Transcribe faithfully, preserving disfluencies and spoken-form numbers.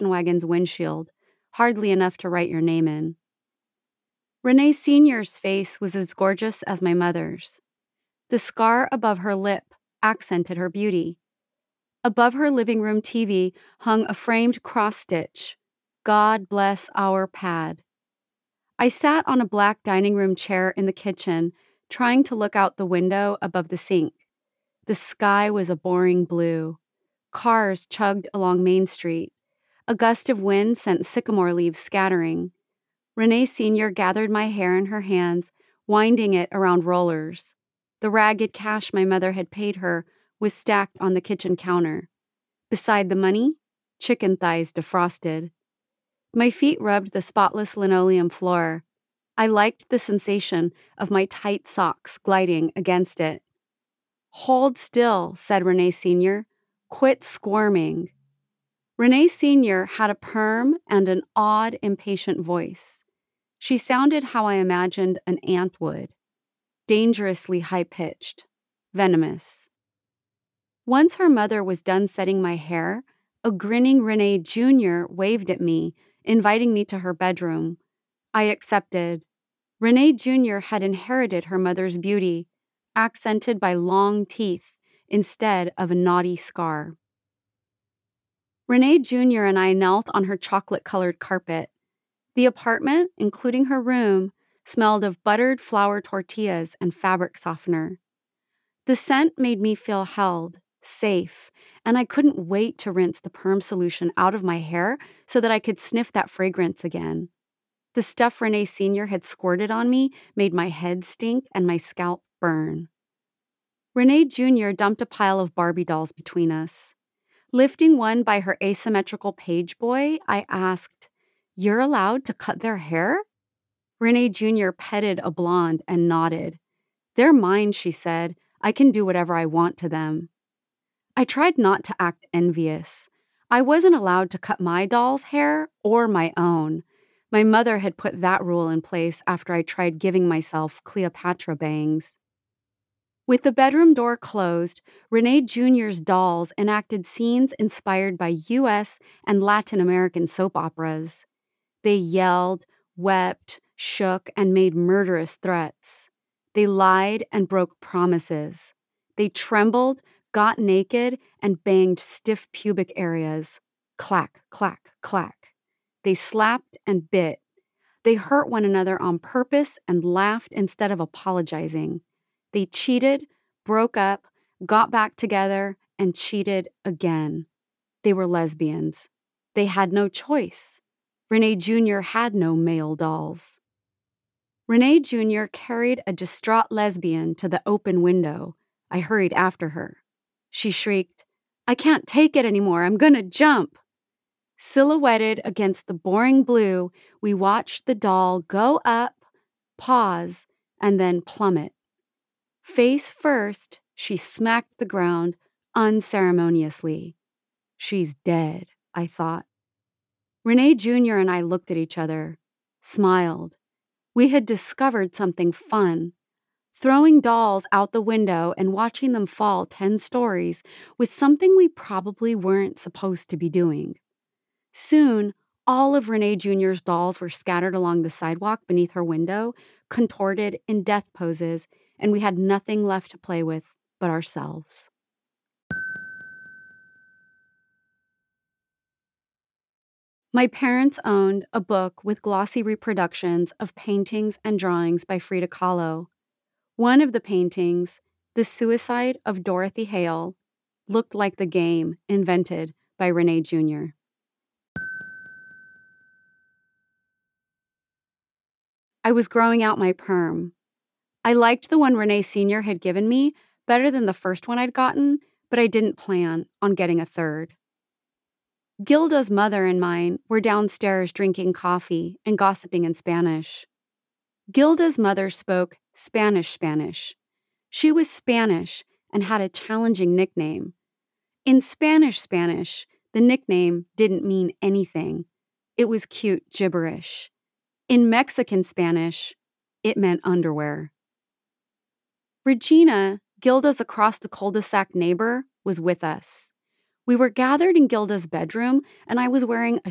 Wagon's windshield, hardly enough to write your name in. Renee Senior's face was as gorgeous as my mother's. The scar above her lip accented her beauty. Above her living room T V hung a framed cross-stitch, "God bless our pad." I sat on a black dining room chair in the kitchen, trying to look out the window above the sink. The sky was a boring blue. Cars chugged along Main Street. A gust of wind sent sycamore leaves scattering. Renee Senior gathered my hair in her hands, winding it around rollers. The ragged cash my mother had paid her was stacked on the kitchen counter. Beside the money, chicken thighs defrosted. My feet rubbed the spotless linoleum floor. I liked the sensation of my tight socks gliding against it. "Hold still," said Renee Senior. "Quit squirming." Renee Senior had a perm and an odd, impatient voice. She sounded how I imagined an ant would. Dangerously high-pitched. Venomous. Once her mother was done setting my hair, a grinning Renee Junior waved at me, inviting me to her bedroom. I accepted. Renee Junior had inherited her mother's beauty, accented by long teeth instead of a naughty scar. Renee Junior and I knelt on her chocolate-colored carpet. The apartment, including her room, smelled of buttered flour tortillas and fabric softener. The scent made me feel held, safe, and I couldn't wait to rinse the perm solution out of my hair so that I could sniff that fragrance again. The stuff Renee Senior had squirted on me made my head stink and my scalp burn. Renee Junior dumped a pile of Barbie dolls between us. Lifting one by her asymmetrical page boy, I asked, "You're allowed to cut their hair?" Renee Junior petted a blonde and nodded. "They're mine," she said. "I can do whatever I want to them." I tried not to act envious. I wasn't allowed to cut my doll's hair or my own. My mother had put that rule in place after I tried giving myself Cleopatra bangs. With the bedroom door closed, Renee Junior's dolls enacted scenes inspired by U S and Latin American soap operas. They yelled, wept, shook, and made murderous threats. They lied and broke promises. They trembled, got naked, and banged stiff pubic areas. Clack, clack, clack. They slapped and bit. They hurt one another on purpose and laughed instead of apologizing. They cheated, broke up, got back together, and cheated again. They were lesbians. They had no choice. Renee Junior had no male dolls. Renee Junior carried a distraught lesbian to the open window. I hurried after her. She shrieked, "I can't take it anymore. I'm gonna jump." Silhouetted against the boring blue, we watched the doll go up, pause, and then plummet. Face first, she smacked the ground unceremoniously. She's dead, I thought. Renee Junior and I looked at each other, smiled. We had discovered something fun. Throwing dolls out the window and watching them fall ten stories was something we probably weren't supposed to be doing. Soon, all of Renee Junior's dolls were scattered along the sidewalk beneath her window, contorted in death poses, and we had nothing left to play with but ourselves. My parents owned a book with glossy reproductions of paintings and drawings by Frida Kahlo. One of the paintings, The Suicide of Dorothy Hale, looked like the game invented by Renee Junior I was growing out my perm. I liked the one Renee Senior had given me better than the first one I'd gotten, but I didn't plan on getting a third. Gilda's mother and mine were downstairs drinking coffee and gossiping in Spanish. Gilda's mother spoke Spanish Spanish. She was Spanish and had a challenging nickname. In Spanish Spanish, the nickname didn't mean anything. It was cute gibberish. In Mexican Spanish, it meant underwear. Regina, Gilda's across the cul-de-sac neighbor, was with us. We were gathered in Gilda's bedroom, and I was wearing a